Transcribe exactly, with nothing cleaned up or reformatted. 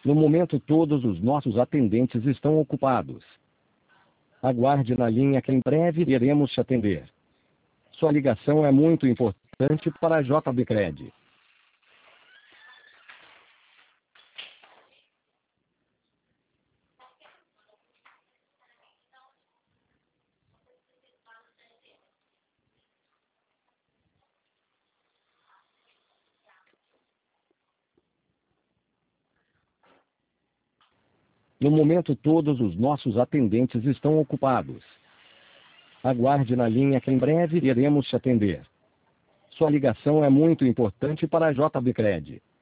No momento todos os nossos atendentes estão ocupados. Aguarde na linha que em breve iremos te atender. Sua ligação é muito importante para a JBcred. No momento todos os nossos atendentes estão ocupados. Aguarde na linha que em breve iremos te atender. Sua ligação é muito importante para a JBcred.